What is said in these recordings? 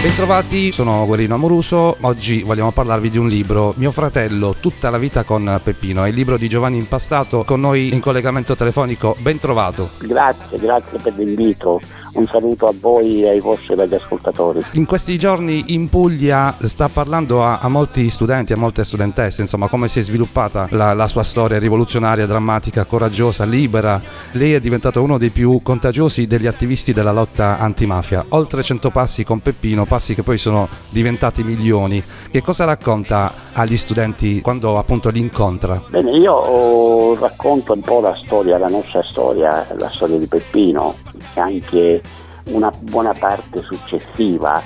Bentrovati, sono Guerrino Amoruso. Oggi vogliamo parlarvi di un libro, Mio fratello, tutta la vita con Peppino. È il libro di Giovanni Impastato, con noi in collegamento telefonico. Ben trovato. Grazie per l'invito. Un saluto a voi e ai vostri radioascoltatori. In questi giorni in Puglia sta parlando a molti studenti, a molte studentesse, insomma, come si è sviluppata la sua storia rivoluzionaria, drammatica, coraggiosa, libera. Lei è diventato uno dei più contagiosi degli attivisti della lotta antimafia. Oltre 100 passi con Peppino, passi che poi sono diventati milioni. Che cosa racconta agli studenti quando appunto li incontra? Bene, io racconto un po' la storia, la nostra storia, la storia di Peppino, che anche una buona parte successiva,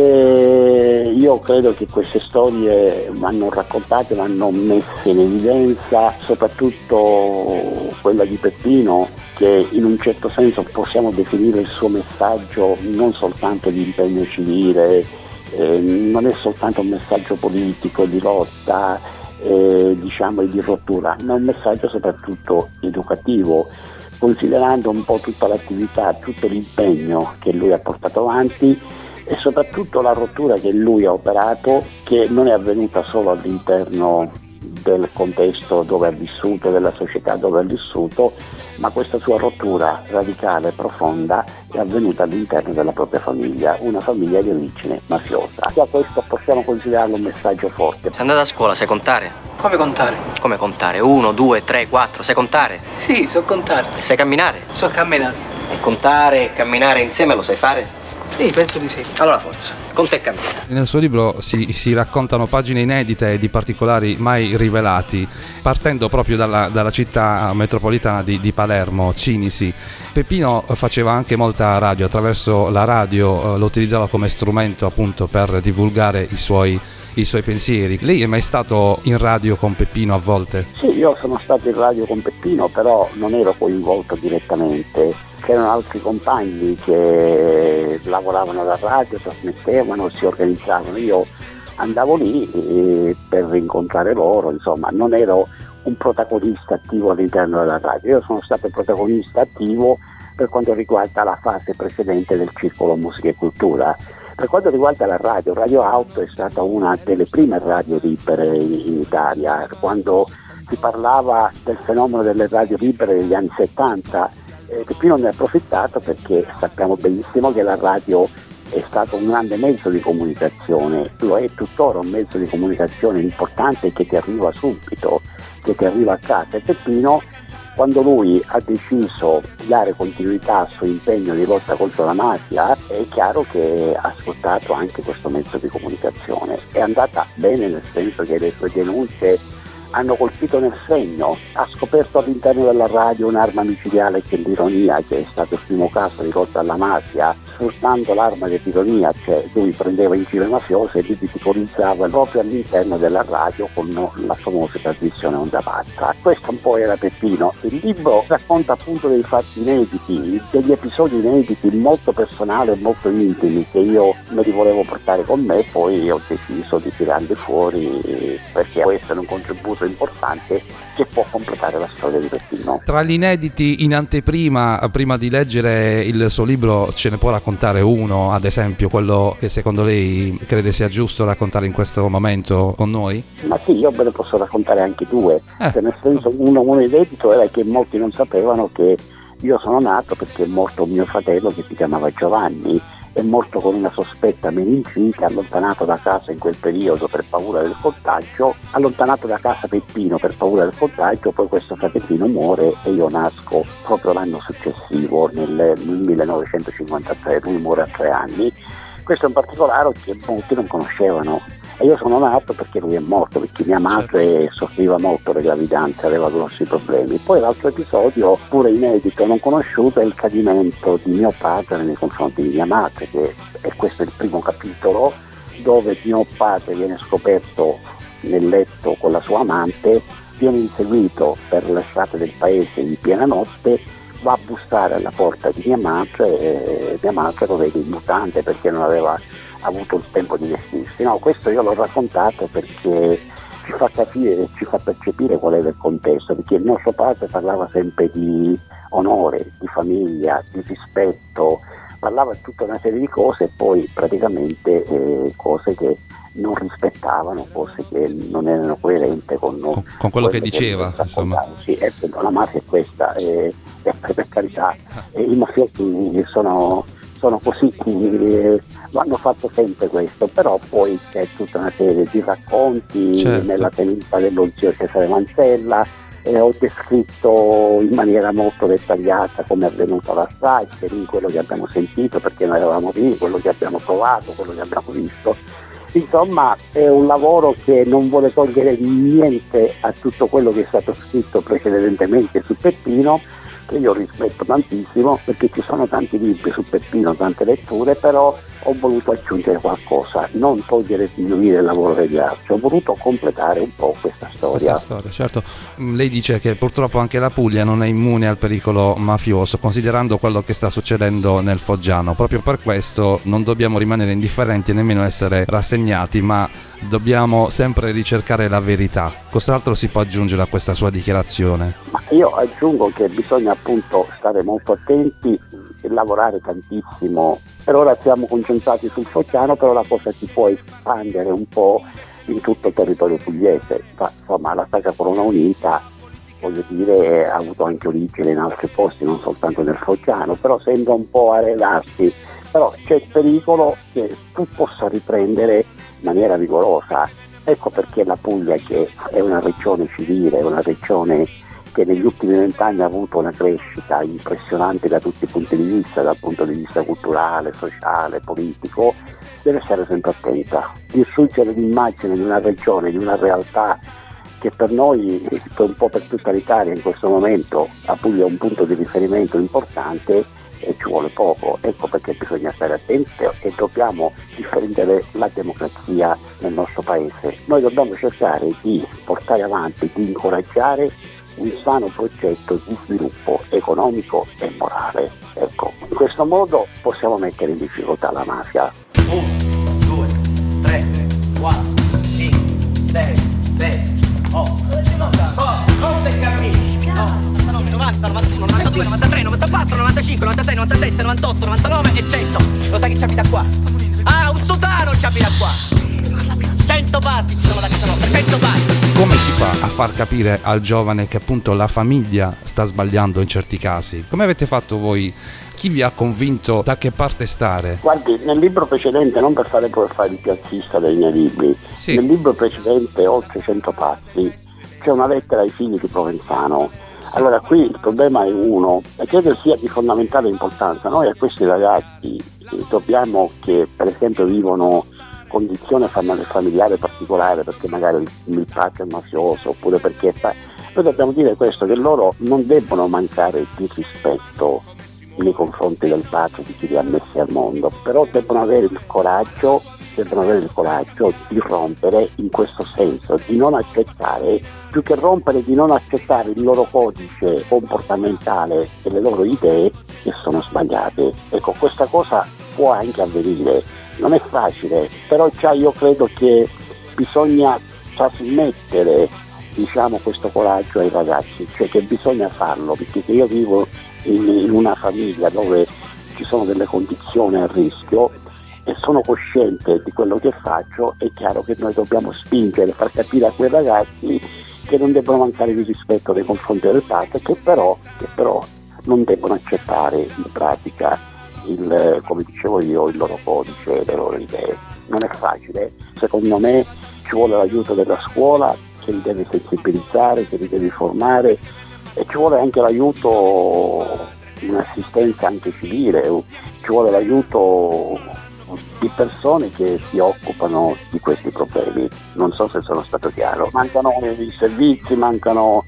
perché io credo che queste storie vanno raccontate, vanno messe in evidenza, soprattutto quella di Peppino, che in un certo senso possiamo definire il suo messaggio non soltanto di impegno civile, non è soltanto un messaggio politico di lotta, diciamo, di rottura, ma un messaggio soprattutto educativo, considerando un po' tutta l'attività, tutto l'impegno che lui ha portato avanti e soprattutto la rottura che lui ha operato, che non è avvenuta solo all'interno del contesto dove ha vissuto, della società dove ha vissuto, ma questa sua rottura radicale, profonda, è avvenuta all'interno della propria famiglia, una famiglia di origine mafiosa. A questo possiamo considerarlo un messaggio forte. Sei andata a scuola, sai contare? Come contare? Come contare? 1, 2, 3, 4, sai contare? Sì, so contare. E sai camminare? So camminare. E contare e camminare insieme lo sai fare? Sì, penso di sì. Allora forza, conta e cammina. Nel suo libro si raccontano pagine inedite di particolari mai rivelati, partendo proprio dalla città metropolitana di Palermo, Cinisi. Peppino faceva anche molta radio, attraverso la radio lo utilizzava come strumento appunto per divulgare i suoi pensieri. Lei è mai stato in radio con Peppino a volte? Sì, io sono stato in radio con Peppino, però non ero coinvolto direttamente. C'erano altri compagni che lavoravano alla radio, trasmettevano, si organizzavano. Io andavo lì per incontrare loro, insomma, non ero un protagonista attivo all'interno della radio. Io sono stato protagonista attivo per quanto riguarda la fase precedente del Circolo Musica e Cultura. Per quanto riguarda la radio, Radio Auto è stata una delle prime radio libere in Italia. Quando si parlava del fenomeno delle radio libere degli anni 70, Peppino ne ha approfittato, perché sappiamo benissimo che la radio è stato un grande mezzo di comunicazione, lo è tuttora un mezzo di comunicazione importante che ti arriva subito, che ti arriva a casa. E Peppino, quando lui ha deciso di dare continuità al suo impegno di lotta contro la mafia, è chiaro che ha sfruttato anche questo mezzo di comunicazione. È andata bene, nel senso che le sue denunce hanno colpito nel segno. Ha scoperto all'interno della radio un'arma micidiale, che è l'ironia, che è stato il primo caso di lotta alla mafia, sfruttando l'arma dell'ironia, cioè lui prendeva in giro i mafiosi e li ridicolizzava proprio all'interno della radio con la famosa trasmissione Onda Pazza. Questo un po' era Peppino. Il libro racconta appunto dei fatti inediti, degli episodi inediti molto personali e molto intimi, che io me li volevo portare con me, poi ho deciso di tirarli fuori, perché questo è un contributo importante che può completare la storia di Peppino. Tra gli inediti in anteprima, prima di leggere il suo libro, ce ne può raccontare uno, ad esempio quello che secondo lei crede sia giusto raccontare in questo momento con noi? Ma sì, io ve ne posso raccontare anche due. Nel senso, uno inedito era che molti non sapevano che io sono nato perché è morto mio fratello, che si chiamava Giovanni. È morto con una sospetta meningite, allontanato da casa in quel periodo per paura del contagio, allontanato da casa Peppino per paura del contagio, poi questo fratellino muore e io nasco proprio l'anno successivo, nel 1953, lui muore a 3 anni. Questo è un particolare che molti non conoscevano. E io sono nato perché lui è morto, perché mia madre soffriva molto le gravidanze, aveva grossi problemi. Poi l'altro episodio, pure inedito, non conosciuto, è il tradimento di mio padre nei confronti di mia madre, e questo è il primo capitolo, dove mio padre viene scoperto nel letto con la sua amante, viene inseguito per le strade del paese in piena notte, va a bussare alla porta di mia madre e mia madre lo vede in mutande perché non aveva avuto il tempo di vestirsi. No, questo io l'ho raccontato perché ci fa capire, ci fa percepire qual era il contesto, perché il nostro padre parlava sempre di onore, di famiglia, di rispetto, parlava di tutta una serie di cose e poi praticamente cose che non rispettavano, cose che non erano coerenti con quello che diceva, insomma. Sì, la mafia è questa, per carità, i mafiosi sono così, hanno fatto sempre questo, però poi c'è tutta una serie di racconti, certo, nella tenuta dello zio Cesare Manzella. Ho descritto in maniera molto dettagliata come è avvenuta la strage, lì quello che abbiamo sentito perché noi eravamo lì, quello che abbiamo trovato, quello che abbiamo visto. Insomma, è un lavoro che non vuole togliere niente a tutto quello che è stato scritto precedentemente su Peppino, che io rispetto tantissimo perché ci sono tanti libri su Peppino, tante letture, però ho voluto aggiungere qualcosa, non togliere e diminuire il lavoro degli altri, ho voluto completare un po' questa storia. Certo. Lei dice che purtroppo anche la Puglia non è immune al pericolo mafioso, considerando quello che sta succedendo nel Foggiano. Proprio per questo non dobbiamo rimanere indifferenti e nemmeno essere rassegnati, ma dobbiamo sempre ricercare la verità. Cos'altro si può aggiungere a questa sua dichiarazione? Ma io aggiungo che bisogna appunto stare molto attenti e lavorare tantissimo. Per ora siamo concentrati sul Foggiano, però la cosa si può espandere un po' in tutto il territorio pugliese. Insomma, la Sacra Corona Unita, voglio dire, ha avuto anche origine in altri posti, non soltanto nel Foggiano, però sembra un po' arelarsi. Però c'è il pericolo che tu possa riprendere in maniera vigorosa. Ecco perché la Puglia, che è una regione civile, è una regione che negli ultimi 20 anni ha avuto una crescita impressionante da tutti i punti di vista, dal punto di vista culturale, sociale, politico, deve stare sempre attenta. Distruggere l'immagine di una regione, di una realtà che per noi, un po' per tutta l'Italia in questo momento, la Puglia è un punto di riferimento importante e ci vuole poco. Ecco perché bisogna stare attenti e dobbiamo difendere la democrazia nel nostro paese. Noi dobbiamo cercare di portare avanti, di incoraggiare un sano progetto di sviluppo economico e morale. Ecco, in questo modo possiamo mettere in difficoltà la mafia. 1, 2, 3, 4, 5, 6, 7, 8, conta e cammini. 90, 91, 92, 93, 94, 95, 96, 97, 98, 99 e 100. Lo sai chi ci abita qua? Ah, un sotano ci abita qua. 100 passi ci sono da casa nostra, 100 passi. Come si fa a far capire al giovane che appunto la famiglia sta sbagliando in certi casi? Come avete fatto voi? Chi vi ha convinto da che parte stare? Guardi, nel libro precedente, non per fare il piazzista dei miei libri, sì, nel libro precedente, Oltre 100 passi, c'è una lettera ai figli di Provenzano. Allora qui il problema è uno, e credo sia di fondamentale importanza. Noi a questi ragazzi dobbiamo, che per esempio vivono condizione familiare particolare perché magari il padre è mafioso oppure perché noi dobbiamo dire questo, che loro non debbono mancare di rispetto nei confronti del padre, di chi li ha messi al mondo, però debbono avere il coraggio di rompere in questo senso, di non accettare, più che rompere, di non accettare il loro codice comportamentale e le loro idee che sono sbagliate. Ecco, questa cosa può anche avvenire. Non è facile, però io credo che bisogna trasmettere, questo coraggio ai ragazzi, cioè che bisogna farlo, perché io vivo in una famiglia dove ci sono delle condizioni a rischio e sono cosciente di quello che faccio. È chiaro che noi dobbiamo spingere, far capire a quei ragazzi che non debbono mancare di rispetto nei confronti del padre, che però non debbono accettare in pratica come dicevo io, il loro codice, le loro idee. Non è facile, secondo me ci vuole l'aiuto della scuola, che li deve sensibilizzare, che li deve formare, e ci vuole anche l'aiuto, un'assistenza anche civile, ci vuole l'aiuto di persone che si occupano di questi problemi. Non so se sono stato chiaro. Mancano i servizi, mancano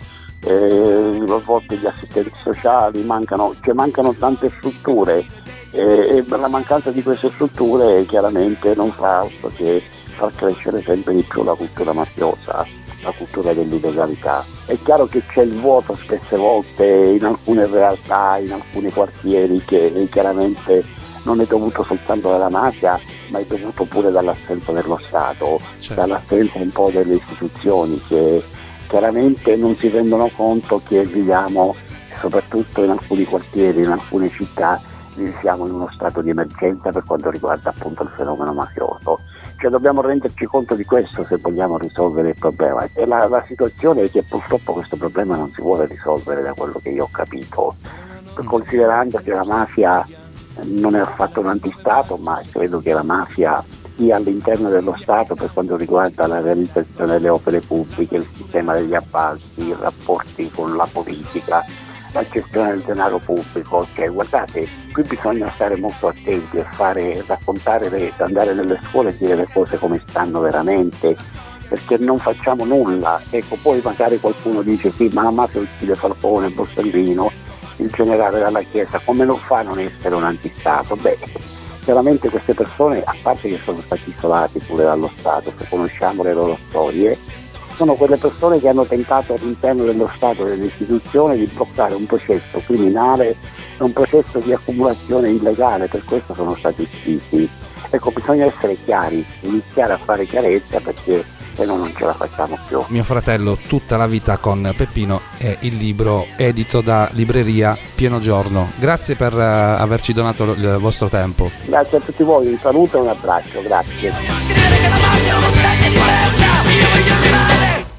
a volte gli assistenti sociali, mancano tante strutture. E la mancanza di queste strutture chiaramente non fa altro che far crescere sempre di più la cultura mafiosa, la cultura dell'illegalità. È chiaro che c'è il vuoto spesse volte in alcune realtà, in alcuni quartieri, che chiaramente non è dovuto soltanto dalla mafia, ma è dovuto pure dall'assenza dello Stato, certo, dall'assenza un po' delle istituzioni che chiaramente non si rendono conto che viviamo, soprattutto in alcuni quartieri, in alcune città, siamo in uno stato di emergenza per quanto riguarda appunto il fenomeno mafioso. Cioè dobbiamo renderci conto di questo se vogliamo risolvere il problema, e la situazione è che purtroppo questo problema non si vuole risolvere, da quello che io ho capito, considerando che la mafia non è affatto un antistato, ma credo che la mafia sia all'interno dello Stato per quanto riguarda la realizzazione delle opere pubbliche, il sistema degli appalti, i rapporti con la politica, la gestione del denaro pubblico. Cioè, guardate, qui bisogna stare molto attenti e raccontare, andare nelle scuole e dire le cose come stanno veramente, perché non facciamo nulla. Ecco, poi magari qualcuno dice sì, ma la mafia uccide Falcone, Borsellino, il generale della Chiesa, come non fa a non essere un antistato? Beh, chiaramente queste persone, a parte che sono stati isolati pure dallo Stato, se conosciamo le loro storie, sono quelle persone che hanno tentato all'interno dello Stato e delle istituzioni di bloccare un processo criminale e un processo di accumulazione illegale, per questo sono stati uccisi. Ecco, bisogna essere chiari, iniziare a fare chiarezza, perché se no non ce la facciamo più. Mio fratello, tutta la vita con Peppino, è il libro edito da libreria Pieno Giorno. Grazie per averci donato il vostro tempo. Grazie a tutti voi, un saluto e un abbraccio, grazie. Io